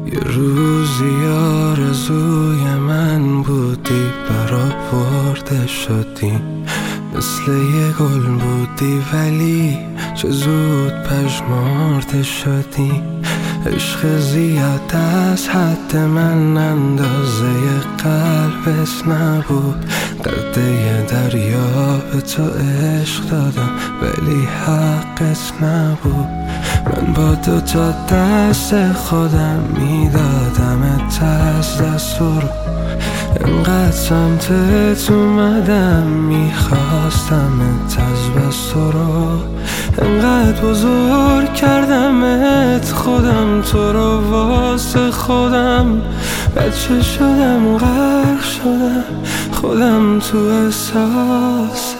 یه روزی آرزوی من بودی، برآورده شدی، مثل یه گل بودی ولی چه زود پژمرده شدی. عشق زیاد از حد من اندازه قلبت نبود، قده دریا به تو عشق دادم ولی حقت نبود. من با دوتا دست خودم میدادمت از دست رو، انقدر سمتت اومدم میخواستمت از بس رو، انقدر بزرگ کردمت خودم تو رو واسه خودم. بچه شدم غرق شدم خودم تو احساسه.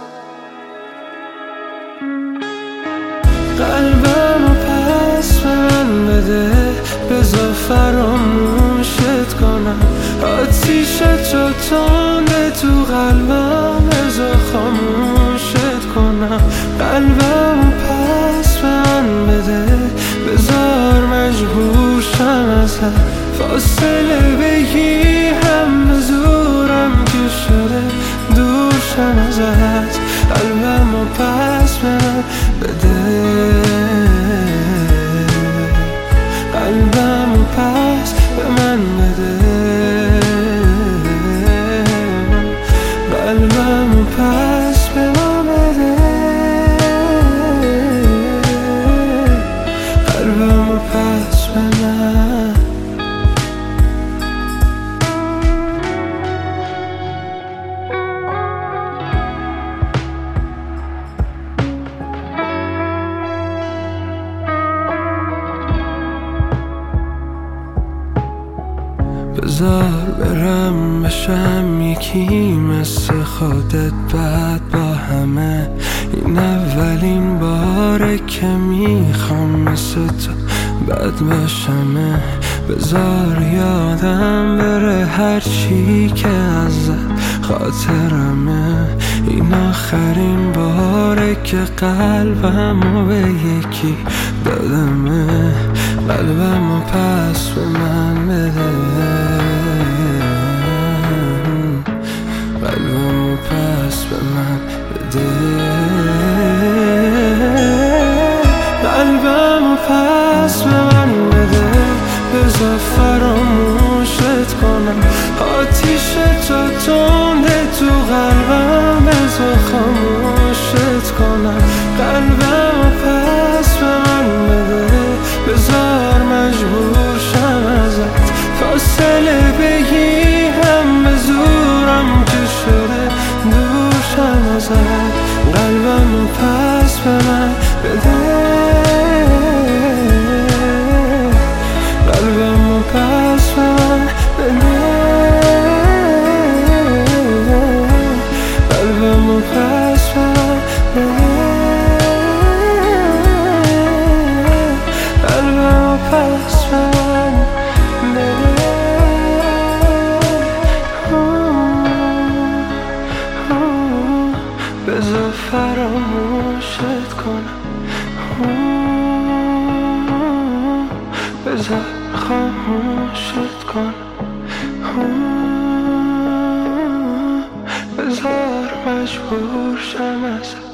قلبمو پس به من بده، بذار فراموشت کنم. آتیشت رو تنده تو قلبم، بذار خاموشت کنم. قلبمو پس به من بده، بذار مجبور شم ازت. فاصله بگیرم به زورم که شده دور شم ازت. قلبمو پس به من بده، قلبمو پس به من بده، قلبمو پس به من بده، قلبمو پس به من. بذار برم بشم یکی مثل خودت بعد با همه. این اولین باره که میخوام مثل تو بد باشمه. بذار یادم بره هرچی که ازت خاطرمه. این آخرین باره که قلبمو به یکی دادمه. قلبمو پس به من بده، قلبمو پس به من بده، قلبمو پس به من بده. بذار فراموشت کنم. آتیشت رو تنده تو قلبم، بذار خاموشت کنم. قلبمو پس به من بده، بذار مجبور شم ازت. فاصله بگیرم به زورم که شده دور شم ازت. قلبمو پس به من بده، قلبمو پس به من بده، قلبمو پس به من بده، قلبمو پس به من بده. بذار فراموشت کنم، بذار خاموشت کنم، بذار مجبور شم ازت.